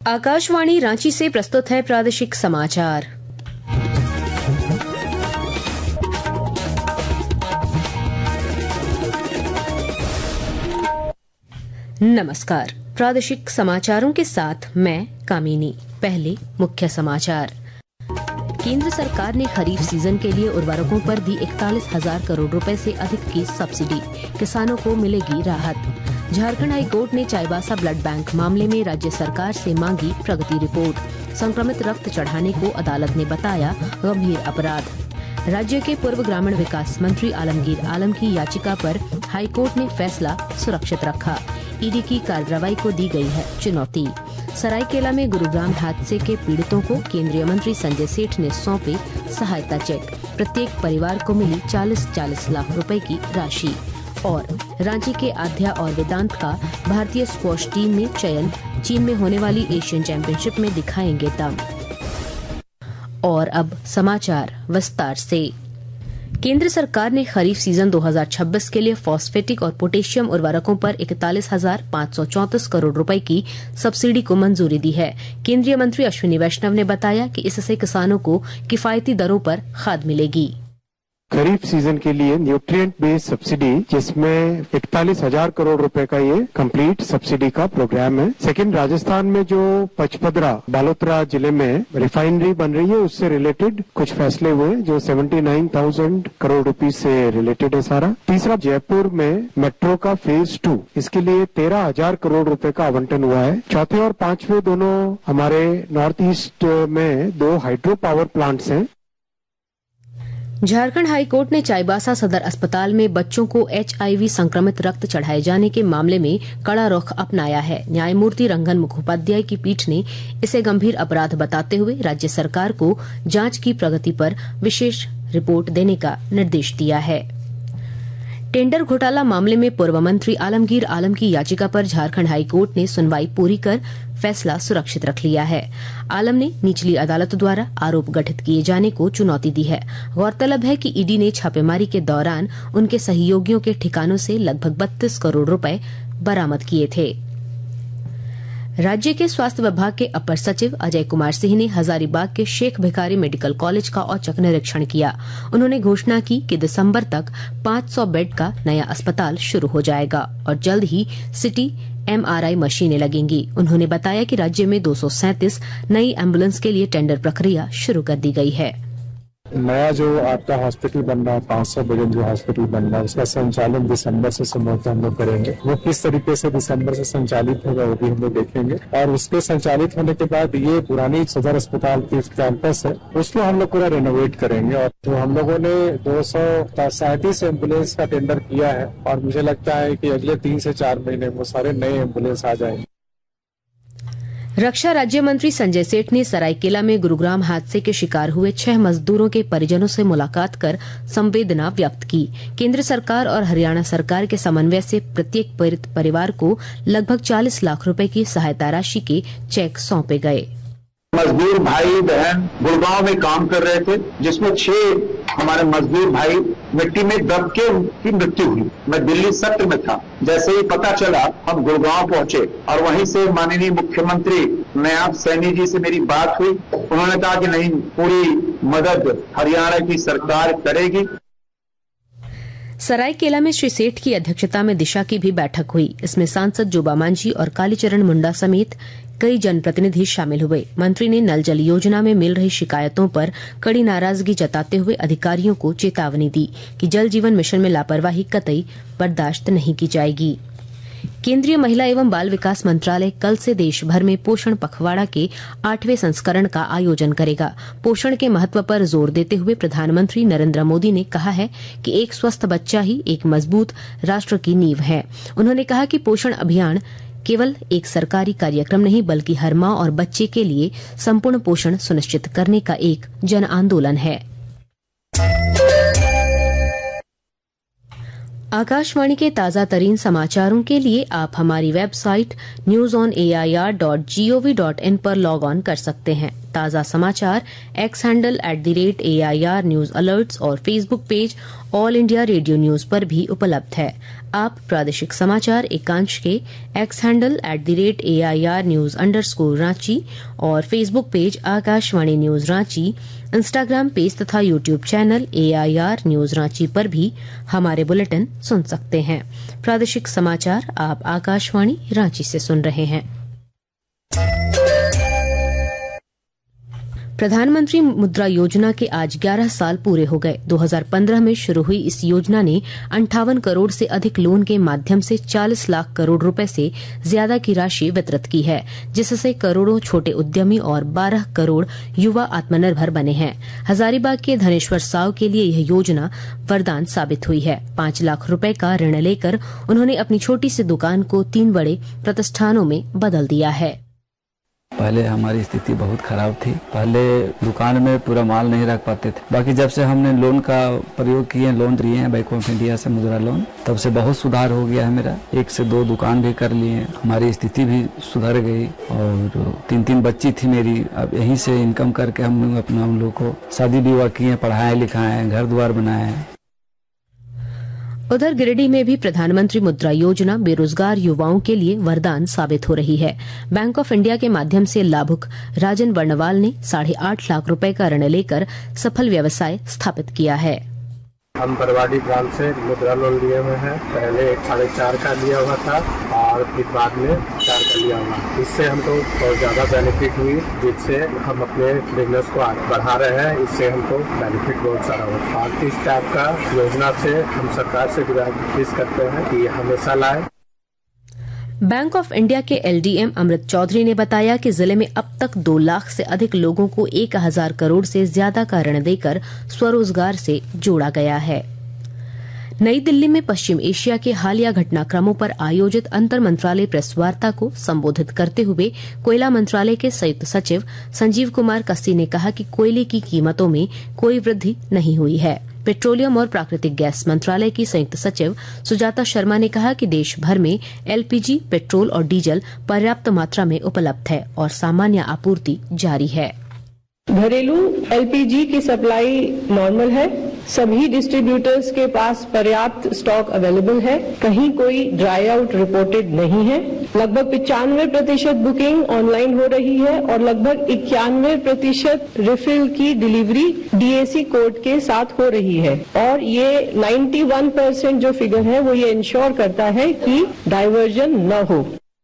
आकाशवाणी रांची से प्रस्तुत है प्रादेशिक समाचार। नमस्कार, प्रादेशिक समाचारों के साथ मैं कामिनी। पहले मुख्य समाचार। केंद्र सरकार ने खरीफ सीजन के लिए उर्वरकों पर दी 41,000 करोड़ रुपए से अधिक की सब्सिडी, किसानों को मिलेगी राहत। झारखंड हाई कोर्ट ने चाईबासा ब्लड बैंक मामले में राज्य सरकार से मांगी प्रगति रिपोर्ट। संक्रमित रक्त चढ़ाने को अदालत ने बताया गंभीर अपराध। राज्य के पूर्व ग्रामीण विकास मंत्री आलमगीर आलम की याचिका पर हाईकोर्ट ने फैसला सुरक्षित रखा। ईडी की कार्रवाई को दी गई है चुनौती। सरायकेला में गुरुग्राम हादसे के पीड़ितों को केंद्रीय मंत्री संजय सेठ ने सौंपे सहायता चेक। प्रत्येक परिवार को मिली 40-40 लाख रुपए की राशि। और रांची के आध्या और वेदांत का भारतीय स्क्वॉश टीम में चयन, चीन में होने वाली एशियन चैंपियनशिप में दिखाएंगे दम। और अब समाचार विस्तार से। केंद्र सरकार ने खरीफ सीजन 2026 के लिए फॉस्फेटिक और पोटेशियम उर्वरकों पर 41,534 करोड़ रुपए की सब्सिडी को मंजूरी दी है। केंद्रीय मंत्री अश्विनी वैष्णव ने बताया कि इससे किसानों को किफायती दरों पर खाद मिलेगी। खरीफ सीजन के लिए न्यूट्रिएंट बेस्ड सब्सिडी, जिसमें 41,000 करोड़ रुपए का ये कंप्लीट सब्सिडी का प्रोग्राम है। सेकंड, राजस्थान में जो पचपदरा बालोतरा जिले में रिफाइनरी बन रही है, उससे रिलेटेड कुछ फैसले हुए जो 79,000 करोड़ रुपीज से रिलेटेड है सारा। तीसरा, जयपुर में मेट्रो का फेज 2, इसके लिए 13,000 करोड़ रुपए का आवंटन हुआ है। चौथे और पांचवें दोनों हमारे नॉर्थ ईस्ट में 2 हाइड्रो पावर प्लांट्स हैं। झारखंड हाईकोर्ट ने चाईबासा सदर अस्पताल में बच्चों को HIV संक्रमित रक्त चढ़ाए जाने के मामले में कड़ा रुख अपनाया है। न्यायमूर्ति रंगन मुखोपाध्याय की पीठ ने इसे गंभीर अपराध बताते हुए राज्य सरकार को जांच की प्रगति पर विशेष रिपोर्ट देने का निर्देश दिया है। टेंडर घोटाला मामले में पूर्व मंत्री आलमगीर आलम की याचिका पर झारखंड हाईकोर्ट ने सुनवाई पूरी कर फैसला सुरक्षित रख लिया है। आलम ने निचली अदालत द्वारा आरोप गठित किए जाने को चुनौती दी है। गौरतलब है कि ईडी ने छापेमारी के दौरान उनके सहयोगियों के ठिकानों से लगभग 32 करोड़ रुपए बरामद किए थे। राज्य के स्वास्थ्य विभाग के अपर सचिव अजय कुमार सिंह ने हजारीबाग के शेख भिखारी मेडिकल कॉलेज का औचक निरीक्षण किया। उन्होंने घोषणा की कि दिसंबर तक 500 बेड का नया अस्पताल शुरू हो जाएगा और जल्द ही सिटी MRI मशीनें लगेंगी। उन्होंने बताया कि राज्य में 237 नई एम्बुलेंस के लिए टेंडर प्रक्रिया शुरू कर दी गई है। नया जो आपका हॉस्पिटल बन रहा है, 500 बेड जो हॉस्पिटल बन रहा है, उसका संचालन दिसंबर से संभवतः हम लोग करेंगे। वो किस तरीके से दिसंबर से संचालित होगा वो भी हम लोग देखेंगे। और उसके संचालित होने के बाद ये पुरानी सदर अस्पताल की कैंपस है, उसको हम लोग पूरा रेनोवेट करेंगे। और तो हम लोगों ने 237 एम्बुलेंस का टेंडर किया है और मुझे लगता है कि अगले 3 से 4 महीने में सारे नए एम्बुलेंस आ जाएंगे। रक्षा राज्य मंत्री संजय सेठ ने सरायकेला में गुरुग्राम हादसे के शिकार हुए 6 मजदूरों के परिजनों से मुलाकात कर संवेदना व्यक्त की। केंद्र सरकार और हरियाणा सरकार के समन्वय से प्रत्येक पीड़ित परिवार को लगभग 40 लाख रुपए की सहायता राशि के चेक सौंपे गए। मजदूर भाई बहन गुड़गांव में काम कर रहे थे, जिसमें 6 हमारे मजदूर भाई मिट्टी में दब के उनकी मृत्यु हुई। मैं दिल्ली सत्र में था, जैसे ही पता चला हम गुड़गांव पहुंचे और वहीं से माननीय मुख्यमंत्री नायब सैनी जी से मेरी बात हुई। उन्होंने कहा कि नहीं, पूरी मदद हरियाणा की सरकार करेगी। सरायकेला में श्री सेठ की अध्यक्षता में दिशा की भी बैठक हुई। इसमें सांसद जोबा मांझी और कालीचरण मुंडा समेत कई जनप्रतिनिधि शामिल हुए। मंत्री ने नल जल योजना में मिल रही शिकायतों पर कड़ी नाराजगी जताते हुए अधिकारियों को चेतावनी दी कि जल जीवन मिशन में लापरवाही कतई बर्दाश्त नहीं की जाएगी। केंद्रीय महिला एवं बाल विकास मंत्रालय कल से देश भर में पोषण पखवाड़ा के 8वें संस्करण का आयोजन करेगा। पोषण के महत्व पर जोर देते हुए प्रधानमंत्री नरेंद्र मोदी ने कहा है कि एक स्वस्थ बच्चा ही एक मजबूत राष्ट्र की नींव है। उन्होंने कहा कि पोषण अभियान केवल एक सरकारी कार्यक्रम नहीं, बल्कि हर माँ और बच्चे के लिए संपूर्ण पोषण सुनिश्चित करने का एक जन आंदोलन है। आकाशवाणी के ताजा तरीन समाचारों के लिए आप हमारी वेबसाइट newsonair.gov.in पर लॉग ऑन कर सकते हैं। ताज़ा समाचार X handle @AIR news alerts और Facebook page All India Radio news पर भी उपलब्ध है। आप प्रादेशिक समाचार एकांश के X handle @AIR news _Ranchi और Facebook page Akashvani news Ranchi, Instagram page तथा YouTube channel AIR news Ranchi पर भी हमारे बुलेटिन सुन सकते हैं। प्रादेशिक समाचार आप आकाशवाणी रांची से सुन रहे हैं। प्रधानमंत्री मुद्रा योजना के आज 11 साल पूरे हो गए। 2015 में शुरू हुई इस योजना ने 58 करोड़ से अधिक लोन के माध्यम से 40 लाख करोड़ रुपए से ज्यादा की राशि वितरित की है, जिससे करोड़ों छोटे उद्यमी और 12 करोड़ युवा आत्मनिर्भर बने हैं। हजारीबाग के धनेश्वर साव के लिए यह योजना वरदान साबित हुई है। 5 लाख रुपए का ऋण लेकर उन्होंने अपनी छोटी सी दुकान को 3 बड़े प्रतिष्ठानों में बदल दिया है। पहले हमारी स्थिति बहुत खराब थी। पहले दुकान में पूरा माल नहीं रख पाते थे। बाकी जब से हमने लोन का प्रयोग किए, लोन लिए हैं बैंक ऑफ इंडिया से मुद्रा लोन, तब से बहुत सुधार हो गया है मेरा। 1 से 2 दुकान भी कर लिए हैं, हमारी स्थिति भी सुधर गई। और 3 बच्ची थी मेरी, अब यहीं से इनकम करके हम लोग को शादी विवाह किए, पढ़ाए लिखाए, घर द्वार बनाए। उधर गिरिडीह में भी प्रधानमंत्री मुद्रा योजना बेरोजगार युवाओं के लिए वरदान साबित हो रही है। बैंक ऑफ इंडिया के माध्यम से लाभुक राजन वर्णवाल ने 8.5 लाख रुपए का ऋण लेकर सफल व्यवसाय स्थापित किया है। हम बरवाडी ग्राम से मुद्रा लोन लिए हुए हैं। पहले 4.5 का लिया हुआ था और फिर बाद में 4 का लिया हुआ। इससे हमको बहुत ज्यादा बेनिफिट हुई, जिससे हम अपने बिजनेस को आगे बढ़ा रहे हैं। इससे हमको बेनिफिट बहुत सारा हुआ और इस टाइप का योजना से हम सरकार से गुजारिश करते हैं कि हमेशा लाए। बैंक ऑफ इंडिया के LDM अमृत चौधरी ने बताया कि जिले में अब तक 2 लाख से अधिक लोगों को 1000 करोड़ से ज्यादा का ऋण देकर स्वरोजगार से जोड़ा गया है। नई दिल्ली में पश्चिम एशिया के हालिया घटनाक्रमों पर आयोजित अंतर मंत्रालय प्रेस वार्ता को संबोधित करते हुए कोयला मंत्रालय के संयुक्त सचिव संजीव कुमार कस्सी ने कहा कि कोयले की कीमतों में कोई वृद्धि नहीं हुई है। पेट्रोलियम और प्राकृतिक गैस मंत्रालय की संयुक्त सचिव सुजाता शर्मा ने कहा कि देश भर में LPG, पेट्रोल और डीजल पर्याप्त मात्रा में उपलब्ध है और सामान्य आपूर्ति जारी है। घरेलू LPG की सप्लाई नॉर्मल है। सभी डिस्ट्रीब्यूटर्स के पास पर्याप्त स्टॉक अवेलेबल है। कहीं कोई ड्राई आउट रिपोर्टेड नहीं है। लगभग 95% बुकिंग ऑनलाइन हो रही है और लगभग 91% रिफिल की डिलीवरी DAC कोड के साथ हो रही है। और ये 91% जो फिगर है वो ये इंश्योर करता है कि डाइवर्जन न हो।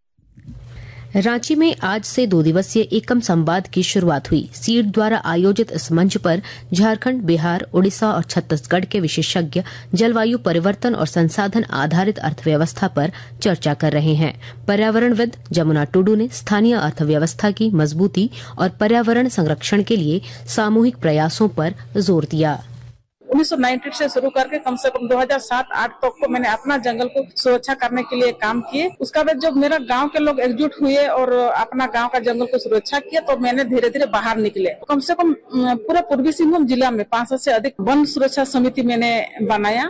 रांची में आज से 2 दिवसीय एकम संवाद की शुरुआत हुई। सीड द्वारा आयोजित इस मंच पर झारखंड, बिहार, उड़ीसा और छत्तीसगढ़ के विशेषज्ञ जलवायु परिवर्तन और संसाधन आधारित अर्थव्यवस्था पर चर्चा कर रहे हैं। पर्यावरणविद जमुना टुडू ने स्थानीय अर्थव्यवस्था की मजबूती और पर्यावरण संरक्षण के लिए सामूहिक प्रयासों पर जोर दिया। 1990 से शुरू करके कम से कम 2007-8 तक को मैंने अपना जंगल को सुरक्षा करने के लिए काम किए। उसका बाद जब मेरा गांव के लोग एकजुट हुए और अपना गांव का जंगल को सुरक्षा किया, तो मैंने धीरे धीरे बाहर निकले। कम से कम पूरा पूर्वी सिंहभूम जिला में 500 से अधिक वन सुरक्षा समिति मैंने बनाया।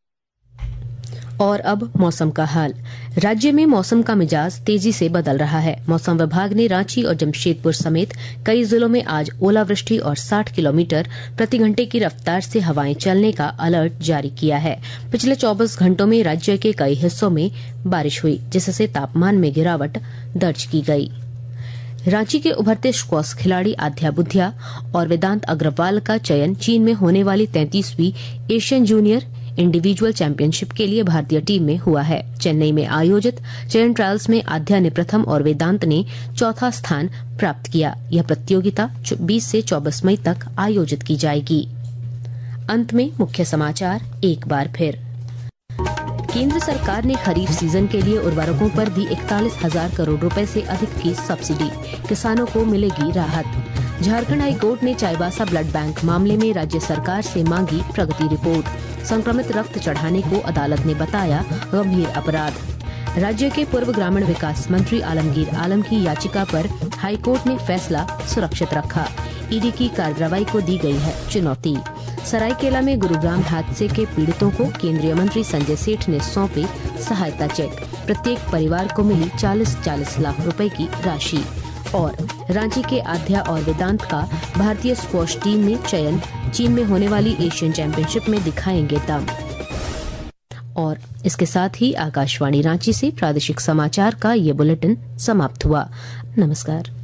और अब मौसम का हाल। राज्य में मौसम का मिजाज तेजी से बदल रहा है। मौसम विभाग ने रांची और जमशेदपुर समेत कई जिलों में आज ओलावृष्टि और 60 किलोमीटर प्रति घंटे की रफ्तार से हवाएं चलने का अलर्ट जारी किया है। पिछले 24 घंटों में राज्य के कई हिस्सों में बारिश हुई, जिससे तापमान में गिरावट दर्ज की गई। रांची के उभरते स्क्वॉश खिलाड़ी आध्या बुधिया और वेदांत अग्रवाल का चयन चीन में होने वाली 33वीं एशियन जूनियर इंडिविजुअल चैंपियनशिप के लिए भारतीय टीम में हुआ है। चेन्नई में आयोजित चयन ट्रायल्स में आध्या ने प्रथम और वेदांत ने चौथा स्थान प्राप्त किया। यह प्रतियोगिता 20 से 24 मई तक आयोजित की जाएगी। अंत में मुख्य समाचार एक बार फिर। केंद्र सरकार ने खरीफ सीजन के लिए उर्वरकों पर दी 41,000 करोड़ रुपए से अधिक की सब्सिडी, किसानों को मिलेगी राहत। झारखंड हाई कोर्ट ने चाईबासा ब्लड बैंक मामले में राज्य सरकार से मांगी प्रगति रिपोर्ट। संक्रमित रक्त चढ़ाने को अदालत ने बताया गंभीर अपराध। राज्य के पूर्व ग्रामीण विकास मंत्री आलमगीर आलम की याचिका पर हाईकोर्ट ने फैसला सुरक्षित रखा। ईडी की कार्रवाई को दी गई है चुनौती। सरायकेला में गुरुग्राम हादसे के पीड़ितों को केंद्रीय मंत्री संजय सेठ ने सौंपे सहायता चेक। प्रत्येक परिवार को मिली 40-40 लाख रुपए की राशि। और रांची के आध्या और वेदांत का भारतीय स्क्वॉश टीम में चयन, चीन में होने वाली एशियन चैंपियनशिप में दिखाएंगे दम। और इसके साथ ही आकाशवाणी रांची से प्रादेशिक समाचार का ये बुलेटिन समाप्त हुआ। नमस्कार।